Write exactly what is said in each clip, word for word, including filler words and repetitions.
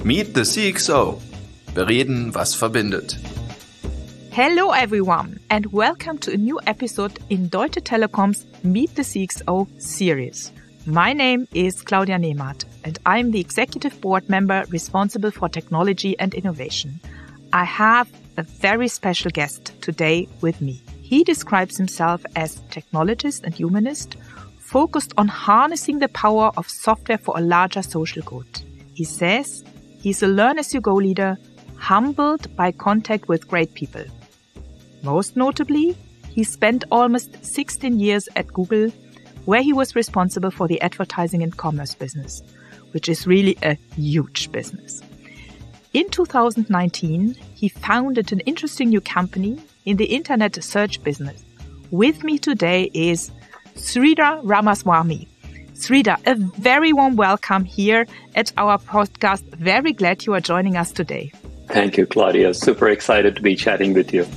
Meet the C X O. Bereden, was verbindet. Hello everyone and welcome to a new episode in Deutsche Telekom's Meet the C X O series. My name is Claudia Nehmart and I'm the executive board member responsible for technology and innovation. I have a very special guest today with me. He describes himself as technologist and humanist, focused on harnessing the power of software for a larger social good. He says he's a learn-as-you-go leader, humbled by contact with great people. Most notably, he spent almost sixteen years at Google, where he was responsible for the advertising and commerce business, which is really a huge business. In two thousand nineteen, he founded an interesting new company in the internet search business. With me today is Sridhar Ramaswamy. Sridhar, a very warm welcome here at our podcast. Very glad you are joining us today. Thank you, Claudia. Super excited to be chatting with you.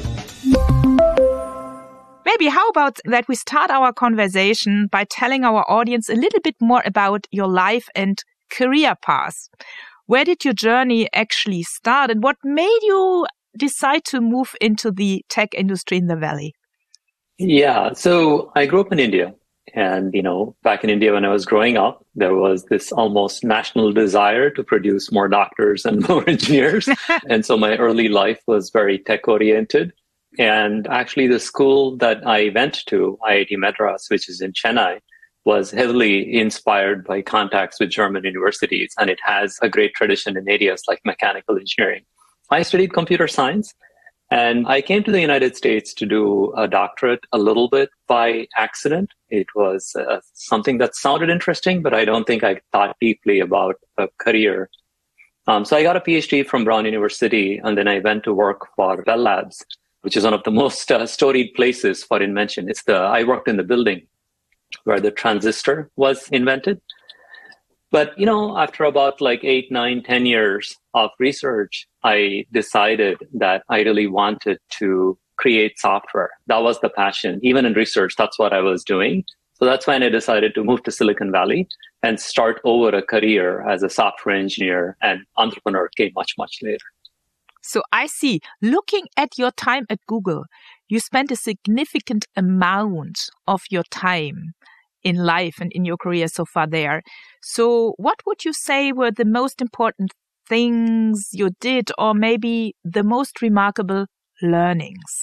Maybe how about that we start our conversation by telling our audience a little bit more about your life and career path. Where did your journey actually start and what made you decide to move into the tech industry in the Valley? Yeah, so I grew up in India. And, you know, back in India when I was growing up, there was this almost national desire to produce more doctors and more engineers. And so my early life was very tech oriented. And actually the school that I went to, I I T Madras, which is in Chennai, was heavily inspired by contacts with German universities. And it has a great tradition in areas like mechanical engineering. I studied computer science. And I came to the United States to do a doctorate a little bit by accident. It was uh, something that sounded interesting, but I don't think I thought deeply about a career. Um, so I got a PhD from Brown University, and then I went to work for Bell Labs, which is one of the most uh, storied places for invention. It's the I worked in the building where the transistor was invented. But, you know, after about like eight, nine, ten years of research, I decided that I really wanted to create software. That was the passion. Even in research, that's what I was doing. So that's when I decided to move to Silicon Valley and start over a career as a software engineer, and entrepreneur came much, much later. So I see, looking at your time at Google, you spent a significant amount of your time in life and in your career so far there. So what would you say were the most important things you did, or maybe the most remarkable learnings?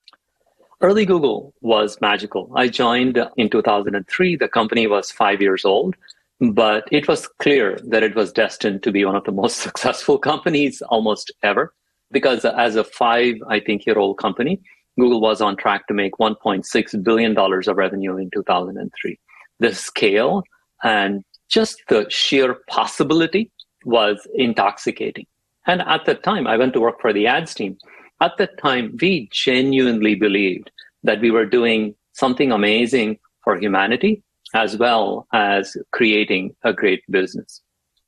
Early Google was magical. I joined in two thousand three. The company was five years old, but it was clear that it was destined to be one of the most successful companies almost ever, because as a five, I think, year old company, Google was on track to make one point six billion dollars of revenue in two thousand three. The scale and just the sheer possibility was intoxicating. And at the time, I went to work for the ads team. At the time, we genuinely believed that we were doing something amazing for humanity as well as creating a great business.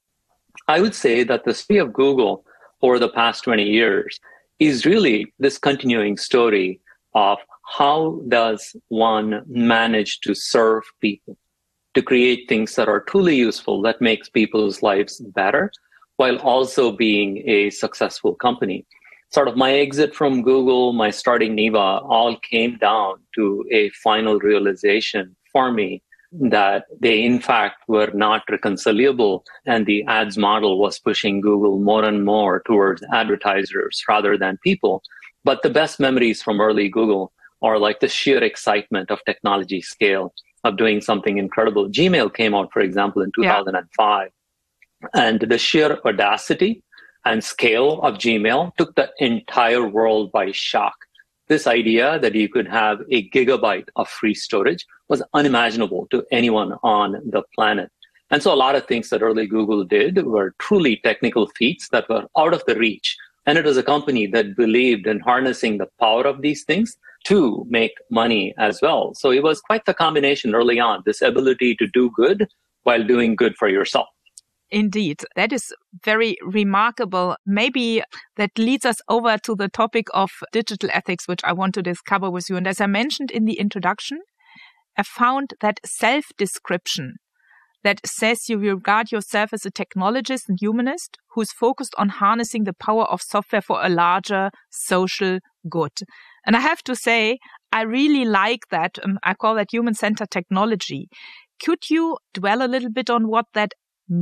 I would say that the story of Google over the past twenty years is really this continuing story of how does one manage to serve people, to create things that are truly useful, that makes people's lives better, while also being a successful company. Sort of my exit from Google, my starting Neeva, all came down to a final realization for me that they, in fact, were not reconcilable, and the ads model was pushing Google more and more towards advertisers rather than people. But the best memories from early Google are like the sheer excitement of technology scale, of doing something incredible. Gmail came out, for example, in two thousand five. Yeah. And the sheer audacity and scale of Gmail took the entire world by shock. This idea that you could have a gigabyte of free storage was unimaginable to anyone on the planet. And so a lot of things that early Google did were truly technical feats that were out of the reach. And it was a company that believed in harnessing the power of these things to make money as well. So it was quite the combination early on, this ability to do good while doing good for yourself. Indeed, that is very remarkable. Maybe that leads us over to the topic of digital ethics, which I want to discover with you. And as I mentioned in the introduction, I found that self-description that says you regard yourself as a technologist and humanist who's focused on harnessing the power of software for a larger social good. And I have to say, I really like that. Um, I call that human-centered technology. Could you dwell a little bit on what that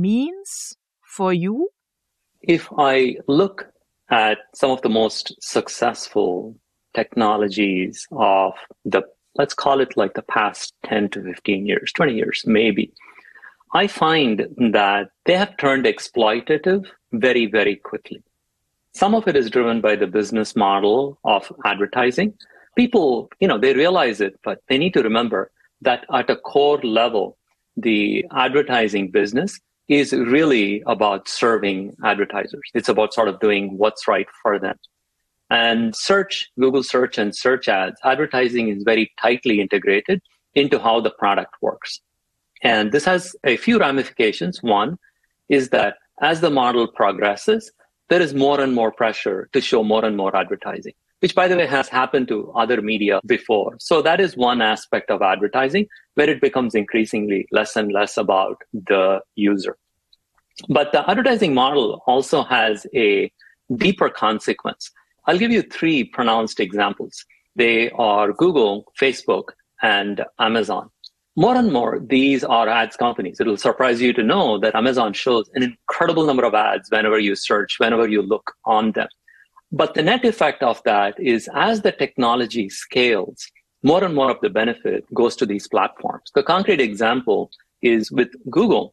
means for you? If I look at some of the most successful technologies of the, let's call it like the past ten to fifteen years, twenty years, maybe, I find that they have turned exploitative very, very quickly. Some of it is driven by the business model of advertising. People, you know, they realize it, but they need to remember that at a core level, the advertising business is really about serving advertisers. It's about sort of doing what's right for them. And search, Google search and search ads, advertising is very tightly integrated into how the product works. And this has a few ramifications. One is that as the model progresses, there is more and more pressure to show more and more advertising, which, by the way, has happened to other media before. So that is one aspect of advertising where it becomes increasingly less and less about the user. But the advertising model also has a deeper consequence. I'll give you three pronounced examples. They are Google, Facebook, and Amazon. More and more, these are ads companies. It'll surprise you to know that Amazon shows an incredible number of ads whenever you search, whenever you look on them. But the net effect of that is as the technology scales, more and more of the benefit goes to these platforms. The concrete example is with Google.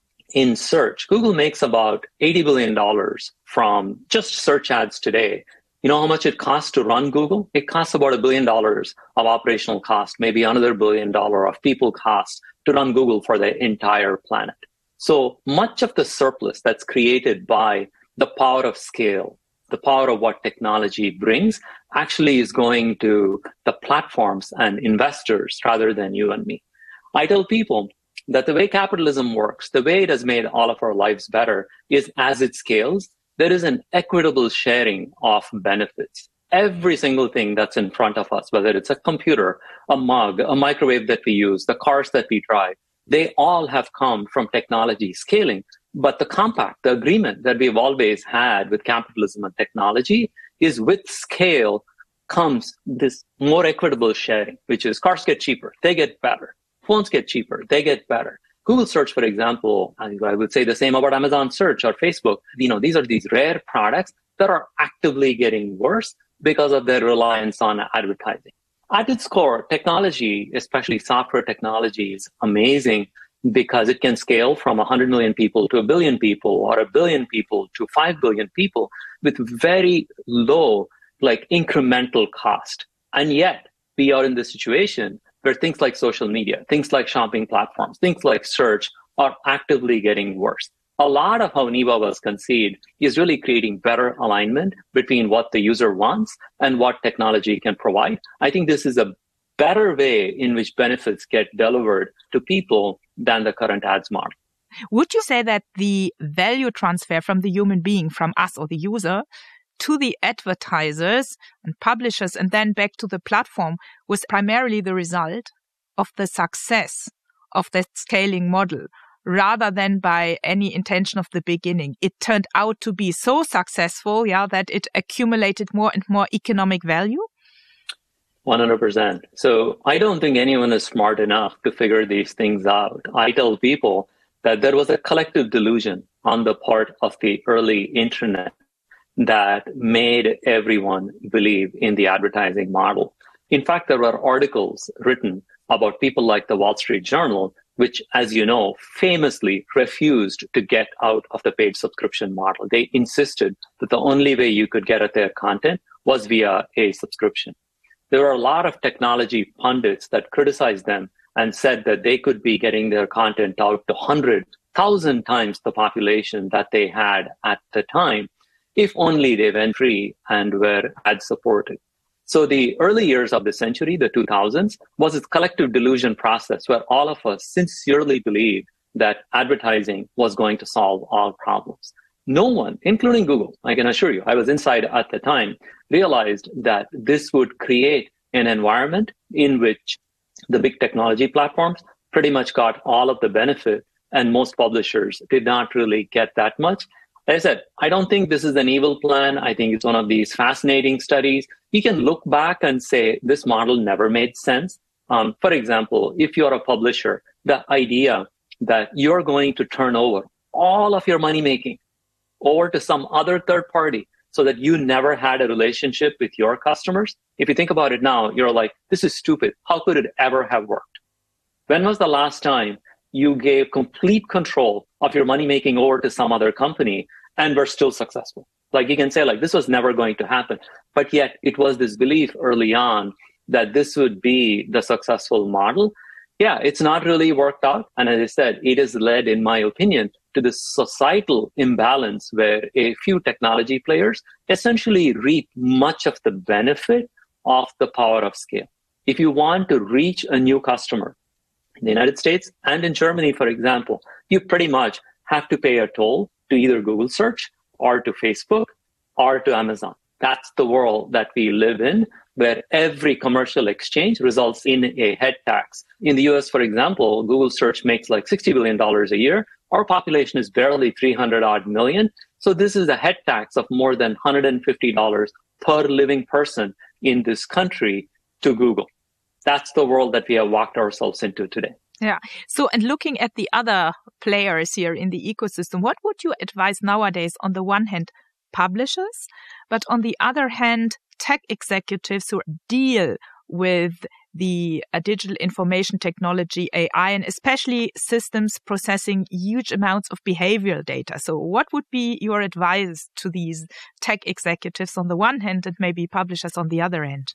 In search, Google makes about eighty billion dollars from just search ads today. You know how much it costs to run Google? It costs about a billion dollars of operational cost, maybe another billion dollar of people costs to run Google for the entire planet. So much of the surplus that's created by the power of scale, the power of what technology brings, actually is going to the platforms and investors rather than you and me. I tell people that the way capitalism works, the way it has made all of our lives better is as it scales, there is an equitable sharing of benefits. Every single thing that's in front of us, whether it's a computer, a mug, a microwave that we use, the cars that we drive, they all have come from technology scaling. But the compact, the agreement that we've always had with capitalism and technology is with scale comes this more equitable sharing, which is cars get cheaper, they get better. Phones get cheaper, they get better. Google search, for example, I would say the same about Amazon search or Facebook. You know, these are these rare products that are actively getting worse because of their reliance on advertising. At its core, technology, especially software technology, is amazing because it can scale from one hundred million people to a billion people or a billion people to five billion people with very low, like incremental cost. And yet we are in this situation where things like social media, things like shopping platforms, things like search are actively getting worse. A lot of how Neeva was conceived is really creating better alignment between what the user wants and what technology can provide. I think this is a better way in which benefits get delivered to people than the current ads model. Would you say that the value transfer from the human being, from us or the user, to the advertisers and publishers and then back to the platform was primarily the result of the success of that scaling model rather than by any intention of the beginning? It turned out to be so successful, yeah, that it accumulated more and more economic value? one hundred percent. So I don't think anyone is smart enough to figure these things out. I tell people that there was a collective delusion on the part of the early internet that made everyone believe in the advertising model. In fact, there were articles written about people like the Wall Street Journal, which, as you know, famously refused to get out of the paid subscription model. They insisted that the only way you could get at their content was via a subscription. There were a lot of technology pundits that criticized them and said that they could be getting their content out to one hundred thousand times the population that they had at the time, if only they went free and were ad supported. So the early years of the century, the two thousands, was this collective delusion process where all of us sincerely believed that advertising was going to solve all problems. No one, including Google, I can assure you, I was inside at the time, realized that this would create an environment in which the big technology platforms pretty much got all of the benefit and most publishers did not really get that much. As I said, I don't think this is an evil plan. I think it's one of these fascinating studies. You can look back and say this model never made sense. Um, for example, if you're a publisher, the idea that you're going to turn over all of your money making over to some other third party so that you never had a relationship with your customers. If you think about it now, you're like, this is stupid. How could it ever have worked? When was the last time you gave complete control of your money making over to some other company and were still successful? Like you can say like, this was never going to happen. But yet it was this belief early on that this would be the successful model. Yeah, it's not really worked out. And as I said, it has led, in my opinion, to this societal imbalance where a few technology players essentially reap much of the benefit of the power of scale. If you want to reach a new customer in the United States and in Germany, for example, you pretty much have to pay a toll to either Google search or to Facebook or to Amazon. That's the world that we live in, where every commercial exchange results in a head tax. In the U S, for example, Google search makes like sixty billion dollars a year. Our population is barely three hundred odd million. So this is a head tax of more than one hundred fifty dollars per living person in this country to Google. That's the world that we have walked ourselves into today. Yeah. So, and looking at the other players here in the ecosystem, what would you advise nowadays on the one hand, publishers, but on the other hand, tech executives who deal with the uh, digital information technology, A I, and especially systems processing huge amounts of behavioral data? So what would be your advice to these tech executives on the one hand and maybe publishers on the other end?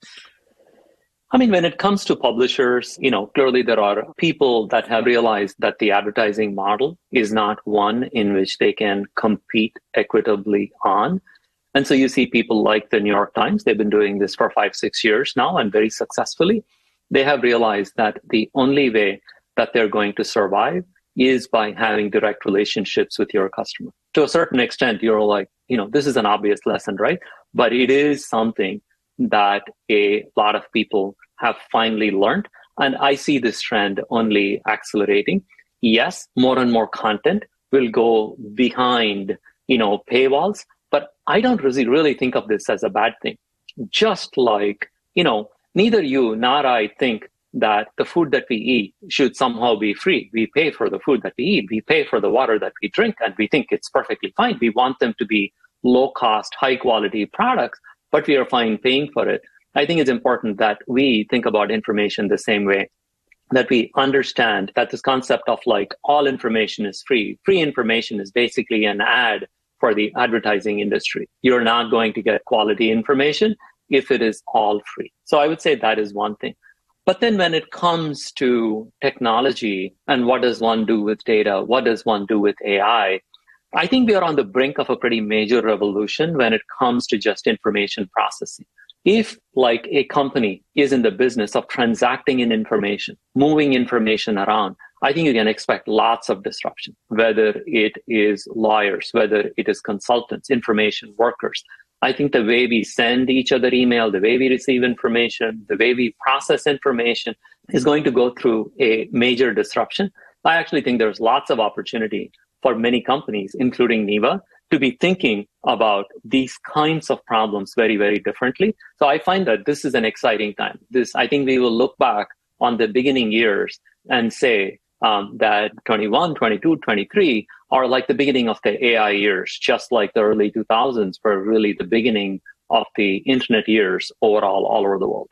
I mean, when it comes to publishers, you know, clearly there are people that have realized that the advertising model is not one in which they can compete equitably on. And so you see people like the New York Times, they've been doing this for five, six years now and very successfully. They have realized that the only way that they're going to survive is by having direct relationships with your customer. To a certain extent, you're like, you know, this is an obvious lesson, right? But it is something that a lot of people have finally learned. And I see this trend only accelerating. Yes, more and more content will go behind, you know, paywalls, but I don't really, really think of this as a bad thing. Just like, you know, neither you nor I think that the food that we eat should somehow be free. We pay for the food that we eat. We pay for the water that we drink, and we think it's perfectly fine. We want them to be low cost, high quality products, but we are fine paying for it. I think it's important that we think about information the same way, that we understand that this concept of like all information is free. Free information is basically an ad for the advertising industry. You're not going to get quality information if it is all free. So I would say that is one thing. But then when it comes to technology and what does one do with data, what does one do with A I, I think we are on the brink of a pretty major revolution when it comes to just information processing. If like a company is in the business of transacting in information, moving information around, I think you can expect lots of disruption, whether it is lawyers, whether it is consultants, information workers. I think the way we send each other email, the way we receive information, the way we process information is going to go through a major disruption. I actually think there's lots of opportunity for many companies, including Neeva, to be thinking about these kinds of problems very, very differently. So I find that this is an exciting time. This, I think we will look back on the beginning years and say um, that twenty-one, twenty-two, twenty-three are like the beginning of the A I years, just like the early two thousands were really the beginning of the internet years overall all over the world.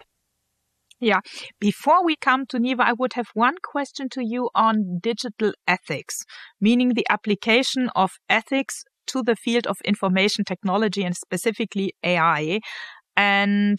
Yeah. Before we come to Neeva, I would have one question to you on digital ethics, meaning the application of ethics to the field of information technology and specifically A I. And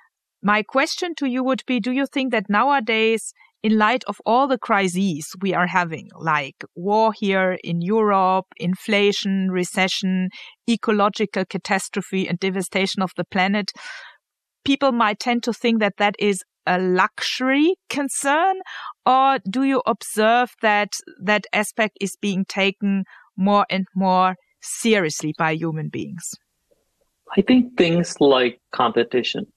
my question to you would be, do you think that nowadays, in light of all the crises we are having, like war here in Europe, inflation, recession, ecological catastrophe, and devastation of the planet, people might tend to think that that is a luxury concern? Or do you observe that that aspect is being taken more and more seriously by human beings? I think things like competition,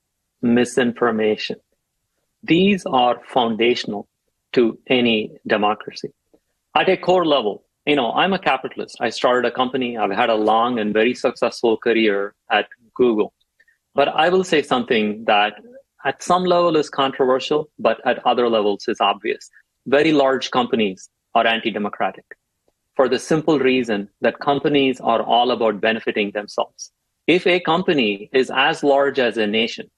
misinformation, these are foundational to any democracy. At a core level, you know, I'm a capitalist. I started a company. I've had a long and very successful career at Google. But I will say something that at some level is controversial, but at other levels is obvious. Very large companies are anti-democratic for the simple reason that companies are all about benefiting themselves. If a company is as large as a nation,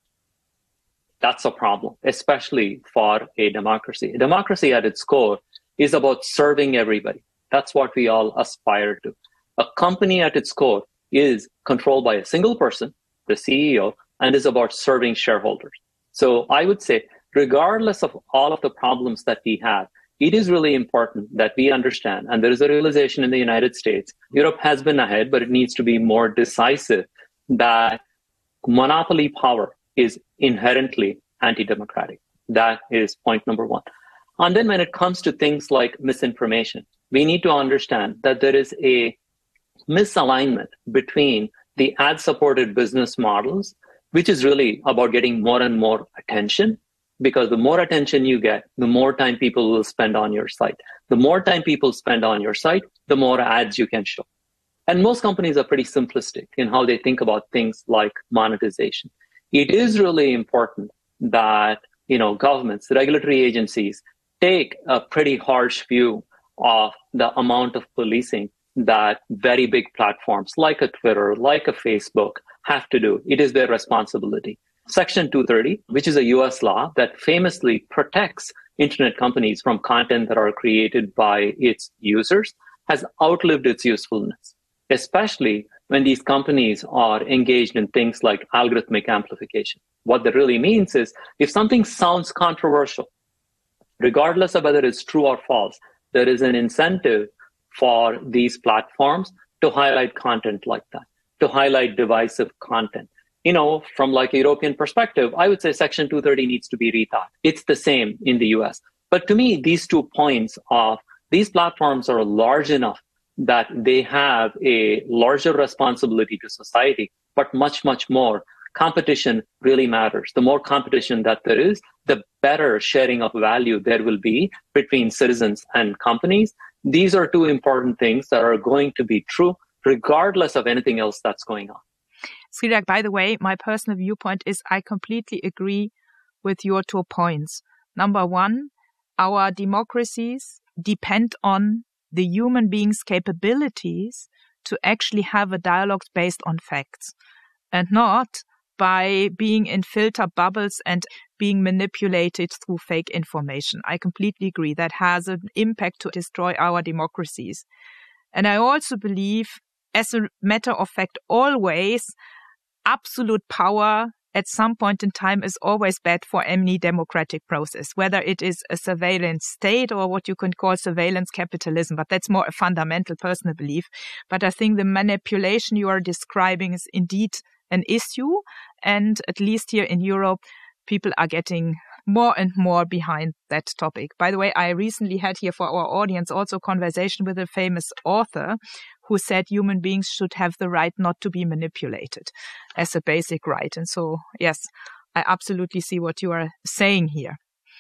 that's a problem, especially for a democracy. A democracy at its core is about serving everybody. That's what we all aspire to. A company at its core is controlled by a single person, the C E O, and is about serving shareholders. So I would say, regardless of all of the problems that we have, it is really important that we understand, and there is a realization in the United States, Europe has been ahead, but it needs to be more decisive, that monopoly power is inherently anti-democratic. That is point number one. And then when it comes to things like misinformation, we need to understand that there is a misalignment between the ad-supported business models, which is really about getting more and more attention, because the more attention you get, the more time people will spend on your site. The more time people spend on your site, the more ads you can show. And most companies are pretty simplistic in how they think about things like monetization. It is really important that, you know, governments, regulatory agencies take a pretty harsh view of the amount of policing that very big platforms like a Twitter, like a Facebook have to do. It is their responsibility. Section two thirty, which is a U S law that famously protects internet companies from content that are created by its users, has outlived its usefulness, especially when these companies are engaged in things like algorithmic amplification. What that really means is if something sounds controversial, regardless of whether it's true or false, there is an incentive for these platforms to highlight content like that, to highlight divisive content. You know, from like a European perspective, I would say Section two thirty needs to be rethought. It's the same in the U S. But to me, these two points of these platforms are large enough that they have a larger responsibility to society, but much, much more. Competition really matters. The more competition that there is, the better sharing of value there will be between citizens and companies. These are two important things that are going to be true regardless of anything else that's going on. Sridhar, by the way, my personal viewpoint is I completely agree with your two points. Number one, our democracies depend on the human being's capabilities to actually have a dialogue based on facts and not by being in filter bubbles and being manipulated through fake information. I completely agree. That has an impact to destroy our democracies. And I also believe, as a matter of fact, always absolute power at some point in time is always bad for any democratic process, whether it is a surveillance state or what you can call surveillance capitalism. But that's more a fundamental personal belief. But I think the manipulation you are describing is indeed an issue. And at least here in Europe, people are getting more and more behind that topic. By the way, I recently had here for our audience also a conversation with a famous author who said human beings should have the right not to be manipulated as a basic right. And so, yes, I absolutely see what you are saying here.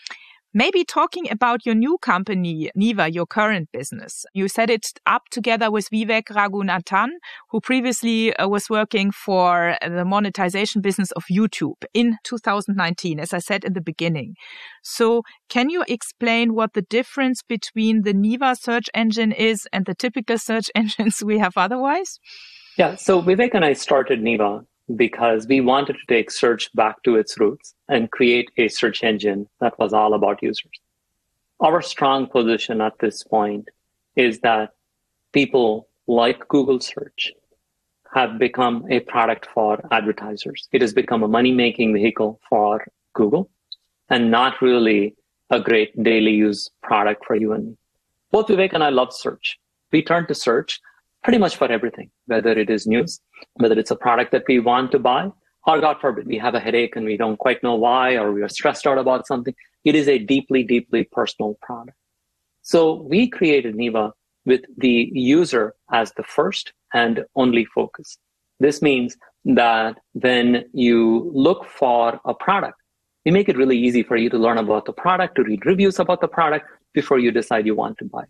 Maybe talking about your new company, Neeva, your current business. You set it up together with Vivek Raghunathan, who previously uh, was working for the monetization business of YouTube in two thousand nineteen, as I said in the beginning. So can you explain what the difference between the Neeva search engine is and the typical search engines we have otherwise? Yeah, so Vivek and I started Neeva because we wanted to take search back to its roots and create a search engine that was all about users. Our strong position at this point is that people like Google search have become a product for advertisers. It has become a money-making vehicle for Google and not really a great daily use product for you and me. Both Vivek and I love search. We turn to search pretty much for everything, whether it is news, whether it's a product that we want to buy, or God forbid, we have a headache and we don't quite know why, or we are stressed out about something. It is a deeply, deeply personal product. So we created Neeva with the user as the first and only focus. This means that when you look for a product, we make it really easy for you to learn about the product, to read reviews about the product before you decide you want to buy it.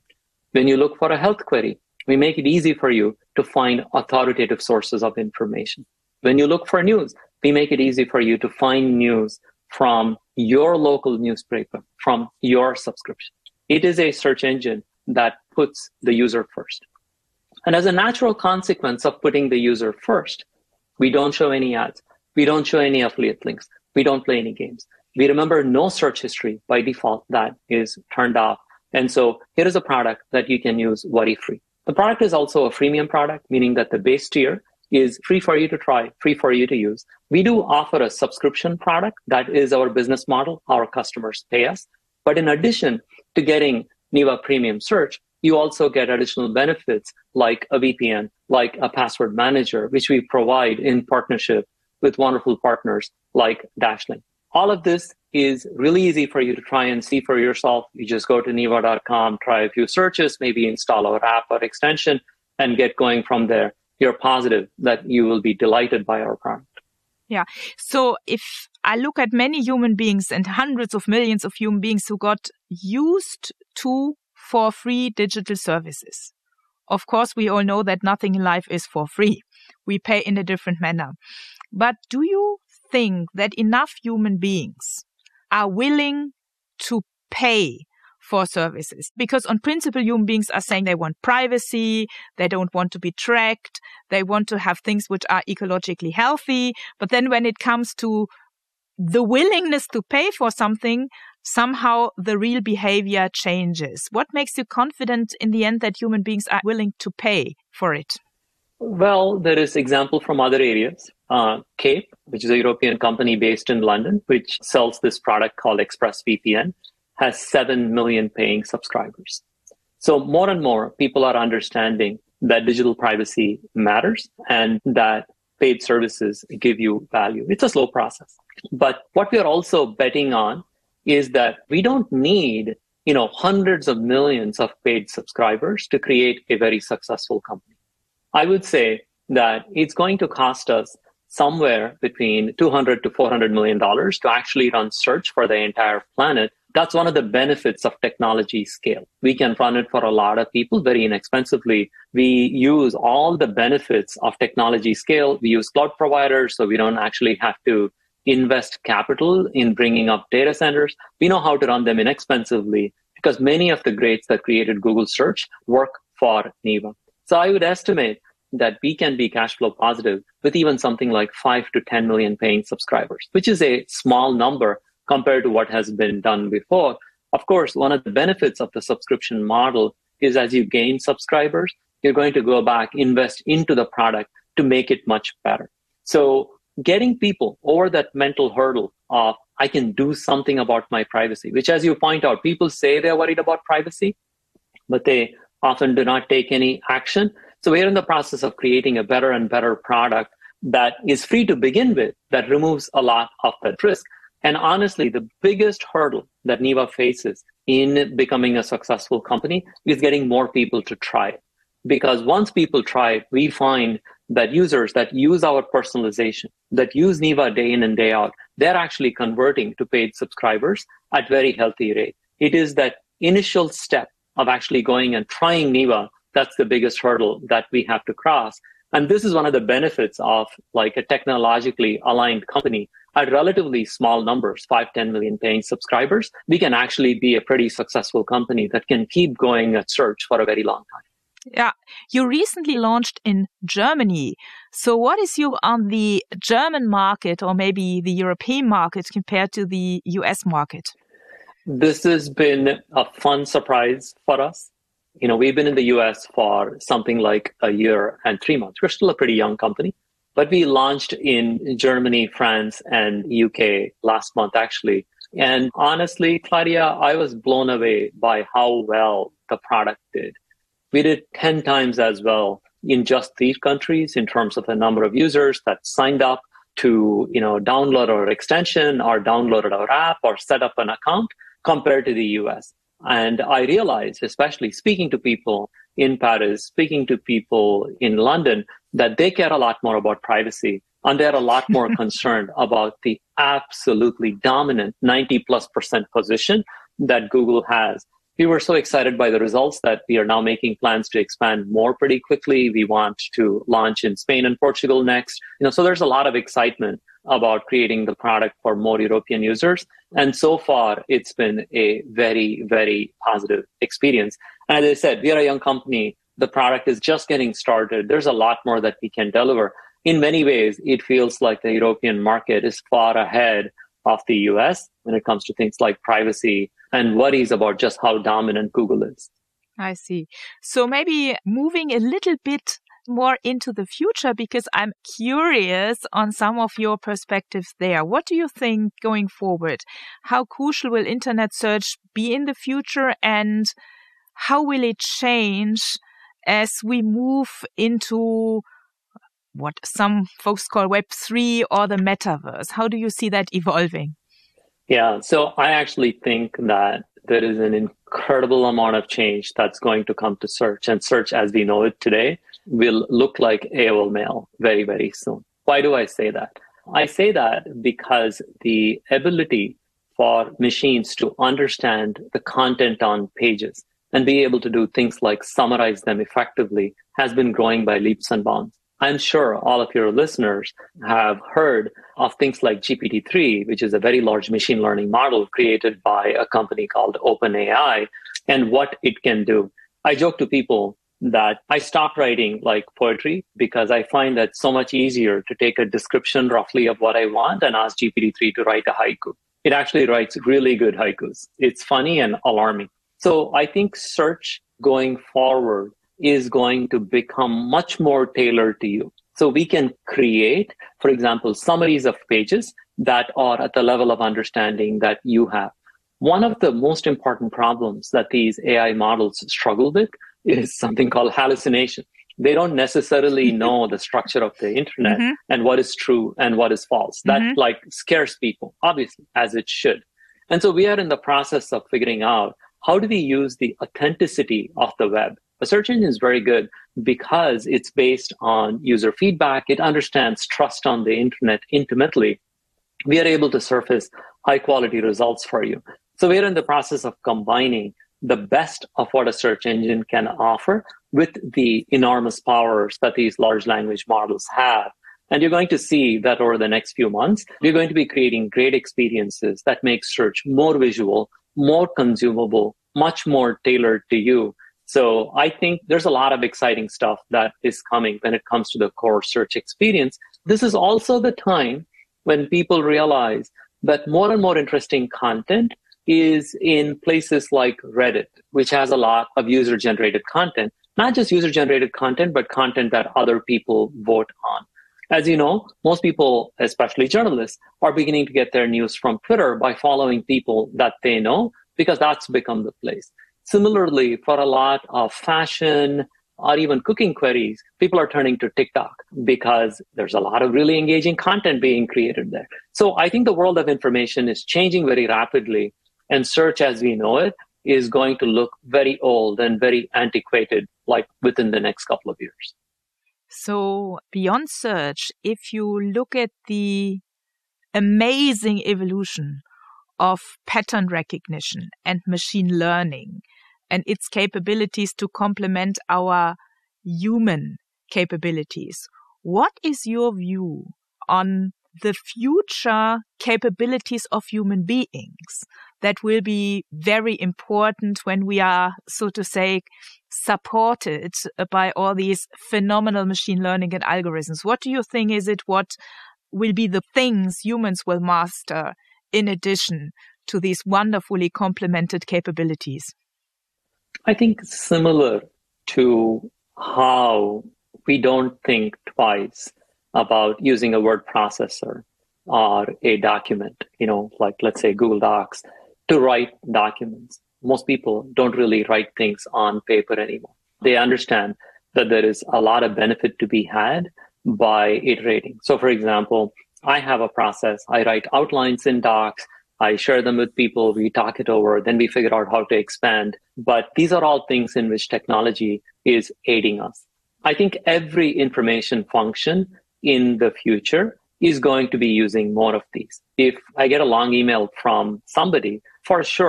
When you look for a health query, we make it easy for you to find authoritative sources of information. When you look for news, we make it easy for you to find news from your local newspaper, from your subscription. It is a search engine that puts the user first. And as a natural consequence of putting the user first, we don't show any ads. We don't show any affiliate links. We don't play any games. We remember no search history by default. That is turned off. And so here is a product that you can use worry-free. The product is also a freemium product, meaning that the base tier is free for you to try, free for you to use. We do offer a subscription product. That is our business model. Our customers pay us. But in addition to getting Neeva Premium Search, you also get additional benefits like a V P N, like a password manager, which we provide in partnership with wonderful partners like Dashlane. All of this is really easy for you to try and see for yourself. You just go to neeva dot com, try a few searches, maybe install our app or extension, and get going from there. You're positive that you will be delighted by our product. Yeah. So if I look at many human beings and hundreds of millions of human beings who got used to for free digital services. Of course, we all know that nothing in life is for free. We pay in a different manner. But do you think that enough human beings are willing to pay for services? Because on principle, human beings are saying they want privacy, they don't want to be tracked, they want to have things which are ecologically healthy. But then when it comes to the willingness to pay for something, somehow the real behavior changes. What makes you confident in the end that human beings are willing to pay for it? Well, there is example from other areas. Uh, Cape, which is a European company based in London, which sells this product called ExpressVPN, has seven million paying subscribers. So more and more people are understanding that digital privacy matters and that paid services give you value. It's a slow process. But what we are also betting on is that we don't need, you know, hundreds of millions of paid subscribers to create a very successful company. I would say that it's going to cost us somewhere between two hundred to four hundred million dollars to actually run search for the entire planet. That's one of the benefits of technology scale. We can run it for a lot of people very inexpensively. We use all the benefits of technology scale. We use cloud providers, so we don't actually have to invest capital in bringing up data centers. We know how to run them inexpensively because many of the greats that created Google Search work for Neeva. So I would estimate that we can be cash flow positive with even something like five to ten million paying subscribers, which is a small number compared to what has been done before. Of course, one of the benefits of the subscription model is as you gain subscribers, you're going to go back, invest into the product to make it much better. So getting people over that mental hurdle of, I can do something about my privacy, which as you point out, people say they're worried about privacy, but they often do not take any action. So we're in the process of creating a better and better product that is free to begin with, that removes a lot of that risk. And honestly, the biggest hurdle that Neeva faces in becoming a successful company is getting more people to try it. Because once people try it, we find that users that use our personalization, that use Neeva day in and day out, they're actually converting to paid subscribers at very healthy rate. It is that initial step of actually going and trying Neeva that's the biggest hurdle that we have to cross. And this is one of the benefits of like a technologically aligned company at relatively small numbers, five, ten million paying subscribers. We can actually be a pretty successful company that can keep going at search for a very long time. Yeah, you recently launched in Germany. So what is your on the German market or maybe the European market compared to the U S market? This has been a fun surprise for us. You know, we've been in the U S for something like a year and three months. We're still a pretty young company, but we launched in Germany, France, and U K last month, actually. And honestly, Claudia, I was blown away by how well the product did. We did ten times as well in just these countries in terms of the number of users that signed up to, you know, download our extension or downloaded our app or set up an account compared to the U S. And I realized, especially speaking to people in Paris, speaking to people in London, that they care a lot more about privacy and they're a lot more concerned about the absolutely dominant ninety plus percent position that Google has We were so excited by the results that we are now making plans to expand more pretty quickly. We want to launch in Spain and Portugal next. You know, so there's a lot of excitement about creating the product for more European users. And so far, it's been a very, very positive experience. And as I said, we are a young company. The product is just getting started. There's a lot more that we can deliver. In many ways, it feels like the European market is far ahead of the U S when it comes to things like privacy and worries about just how dominant Google is. I see. So maybe moving a little bit more into the future, because I'm curious on some of your perspectives there. What do you think going forward? How crucial will internet search be in the future, and how will it change as we move into what some folks call Web three or the metaverse? How do you see that evolving? Yeah, so I actually think that there is an incredible amount of change that's going to come to search, and search as we know it today will look like A O L Mail very, very soon. Why do I say that? I say that because the ability for machines to understand the content on pages and be able to do things like summarize them effectively has been growing by leaps and bounds. I'm sure all of your listeners have heard of things like G P T three, which is a very large machine learning model created by a company called OpenAI, and what it can do. I joke to people that I stopped writing like poetry because I find that so much easier to take a description roughly of what I want and ask G P T three to write a haiku. It actually writes really good haikus. It's funny and alarming. So I think search going forward is going to become much more tailored to you. So we can create, for example, summaries of pages that are at the level of understanding that you have. One of the most important problems that these A I models struggle with is something called hallucination. They don't necessarily know the structure of the internet mm-hmm. and what is true and what is false. That mm-hmm. like scares people, obviously, as it should. And so we are in the process of figuring out, how do we use the authenticity of the web? A search engine is very good because it's based on user feedback. It understands trust on the internet intimately. We are able to surface high quality results for you. So we're in the process of combining the best of what a search engine can offer with the enormous powers that these large language models have. And you're going to see that over the next few months, we're going to be creating great experiences that make search more visual, more consumable, much more tailored to you. So I think there's a lot of exciting stuff that is coming when it comes to the core search experience. This is also the time when people realize that more and more interesting content is in places like Reddit, which has a lot of user-generated content, not just user-generated content, but content that other people vote on. As you know, most people, especially journalists, are beginning to get their news from Twitter by following people that they know, because that's become the place. Similarly, for a lot of fashion or even cooking queries, people are turning to TikTok because there's a lot of really engaging content being created there. So I think the world of information is changing very rapidly, and search as we know it is going to look very old and very antiquated, like within the next couple of years. So beyond search, if you look at the amazing evolution of pattern recognition and machine learning and its capabilities to complement our human capabilities, what is your view on the future capabilities of human beings that will be very important when we are, so to say, supported by all these phenomenal machine learning and algorithms? What do you think is it what will be the things humans will master in addition to these wonderfully complemented capabilities? I think similar to how we don't think twice about using a word processor or a document, you know, like let's say Google Docs, to write documents. Most people don't really write things on paper anymore. They understand that there is a lot of benefit to be had by iterating. So for example, I have a process. I write outlines in Docs. I share them with people. We talk it over. Then we figure out how to expand. But these are all things in which technology is aiding us. I think every information function in the future is going to be using more of these. If I get a long email from somebody, for sure,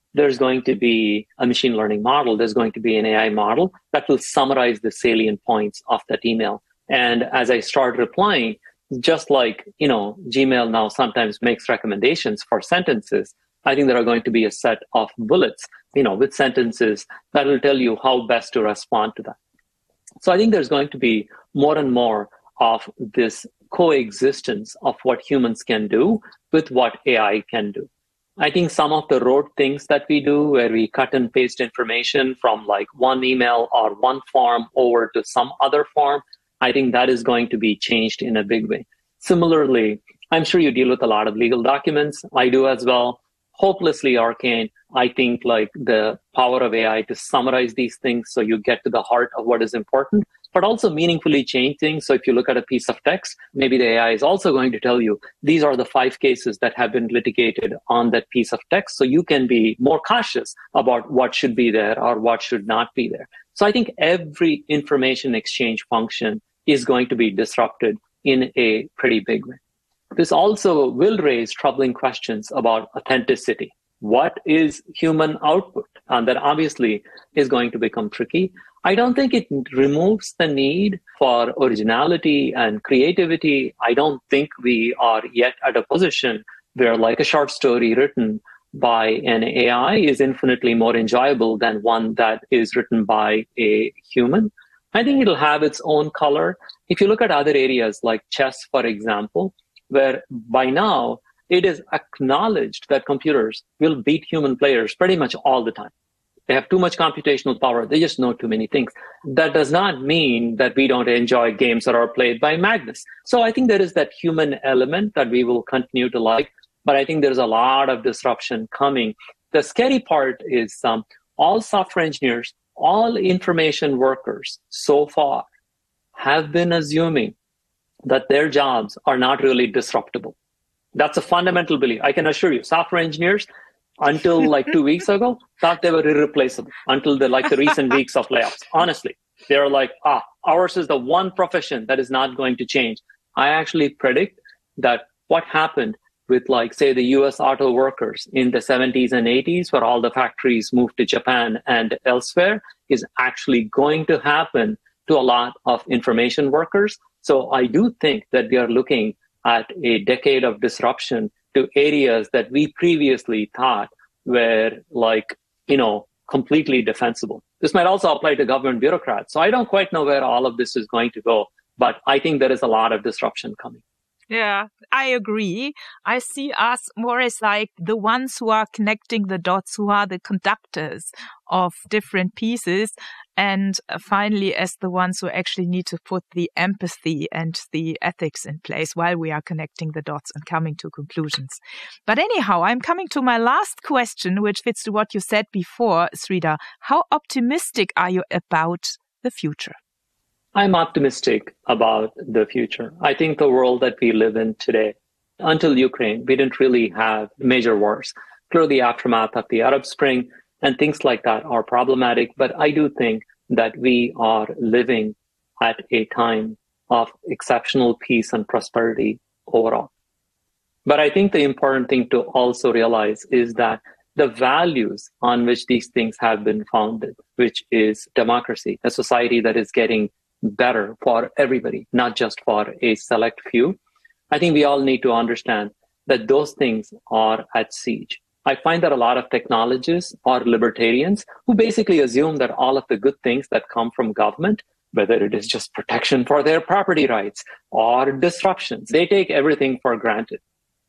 there's going to be a machine learning model, there's going to be an A I model that will summarize the salient points of that email. And as I start replying, just like, you know, Gmail now sometimes makes recommendations for sentences, I think there are going to be a set of bullets, you know, with sentences that will tell you how best to respond to that. So I think there's going to be more and more of this coexistence of what humans can do with what A I can do. I think some of the rote things that we do where we cut and paste information from like one email or one form over to some other form, I think that is going to be changed in a big way. Similarly, I'm sure you deal with a lot of legal documents. I do as well. Hopelessly arcane. I think like the power of A I to summarize these things so you get to the heart of what is important, but also meaningfully change things. So if you look at a piece of text, maybe the A I is also going to tell you, these are the five cases that have been litigated on that piece of text. So you can be more cautious about what should be there or what should not be there. So I think every information exchange function is going to be disrupted in a pretty big way. This also will raise troubling questions about authenticity. What is human output? And that obviously is going to become tricky. I don't think it removes the need for originality and creativity. I don't think we are yet at a position where like a short story written by an A I is infinitely more enjoyable than one that is written by a human. I think it'll have its own color. If you look at other areas like chess, for example, where by now it is acknowledged that computers will beat human players pretty much all the time. They have too much computational power. They just know too many things. That does not mean that we don't enjoy games that are played by Magnus. So I think there is that human element that we will continue to like, but I think there's a lot of disruption coming. The scary part is um, all software engineers, all information workers so far have been assuming that their jobs are not really disruptible. That's a fundamental belief. I can assure you, software engineers, until like two weeks ago, thought they were irreplaceable until the like the recent weeks of layoffs. Honestly, they're like, ah, ours is the one profession that is not going to change. I actually predict that what happened with like, say, the U S auto workers in the seventies and eighties, where all the factories moved to Japan and elsewhere, is actually going to happen to a lot of information workers. So I do think that we are looking at a decade of disruption to areas that we previously thought were like, you know, completely defensible. This might also apply to government bureaucrats. So I don't quite know where all of this is going to go, but I think there is a lot of disruption coming. Yeah, I agree. I see us more as like the ones who are connecting the dots, who are the conductors of different pieces. And finally, as the ones who actually need to put the empathy and the ethics in place while we are connecting the dots and coming to conclusions. But anyhow, I'm coming to my last question, which fits to what you said before, Sridhar. How optimistic are you about the future? I'm optimistic about the future. I think the world that we live in today, until Ukraine, we didn't really have major wars. Through the aftermath of the Arab Spring and things like that are problematic, but I do think that we are living at a time of exceptional peace and prosperity overall. But I think the important thing to also realize is that the values on which these things have been founded, which is democracy, a society that is getting better for everybody, not just for a select few. I think we all need to understand that those things are at siege. I find that a lot of technologists are libertarians who basically assume that all of the good things that come from government, whether it is just protection for their property rights or disruptions, they take everything for granted.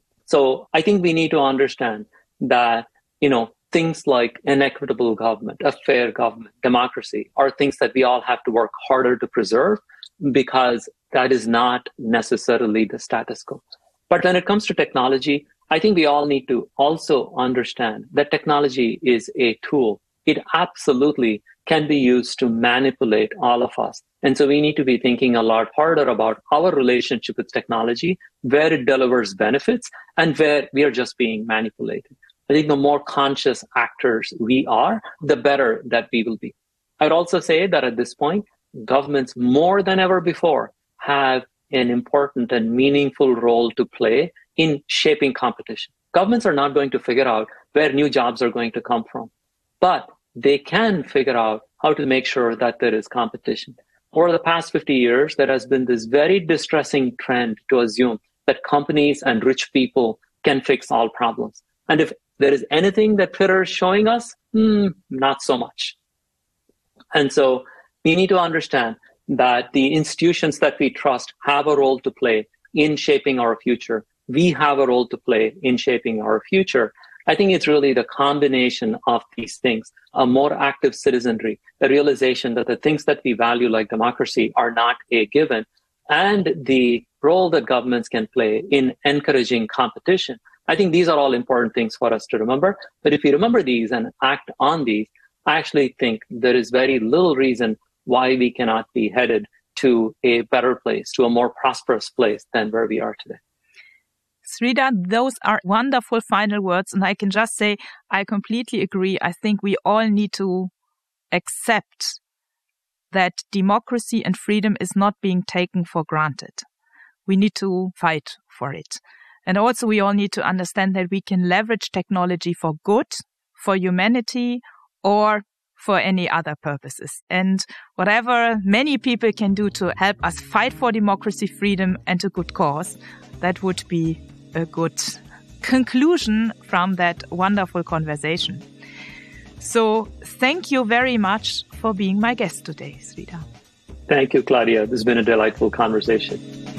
So I think we need to understand that, you know, things like an equitable government, a fair government, democracy are things that we all have to work harder to preserve because that is not necessarily the status quo. But when it comes to technology, I think we all need to also understand that technology is a tool. It absolutely can be used to manipulate all of us. And so we need to be thinking a lot harder about our relationship with technology, where it delivers benefits and where we are just being manipulated. I think the more conscious actors we are, the better that we will be. I'd also say that at this point, governments more than ever before have an important and meaningful role to play in shaping competition. Governments are not going to figure out where new jobs are going to come from. But they can figure out how to make sure that there is competition. Over the past fifty years, there has been this very distressing trend to assume that companies and rich people can fix all problems. And if there is anything that Twitter is showing us, hmm, not so much. And so we need to understand that the institutions that we trust have a role to play in shaping our future. We have a role to play in shaping our future. I think it's really the combination of these things, a more active citizenry, a realization that the things that we value like democracy are not a given, and the role that governments can play in encouraging competition. I think these are all important things for us to remember. But if we remember these and act on these, I actually think there is very little reason why we cannot be headed to a better place, to a more prosperous place than where we are today. Sridhar, those are wonderful final words. And I can just say, I completely agree. I think we all need to accept that democracy and freedom is not being taken for granted. We need to fight for it. And also we all need to understand that we can leverage technology for good, for humanity, or for any other purposes. And whatever many people can do to help us fight for democracy, freedom, and a good cause, that would be a good conclusion from that wonderful conversation. So thank you very much for being my guest today, Sridhar. Thank you, Claudia. This has been a delightful conversation.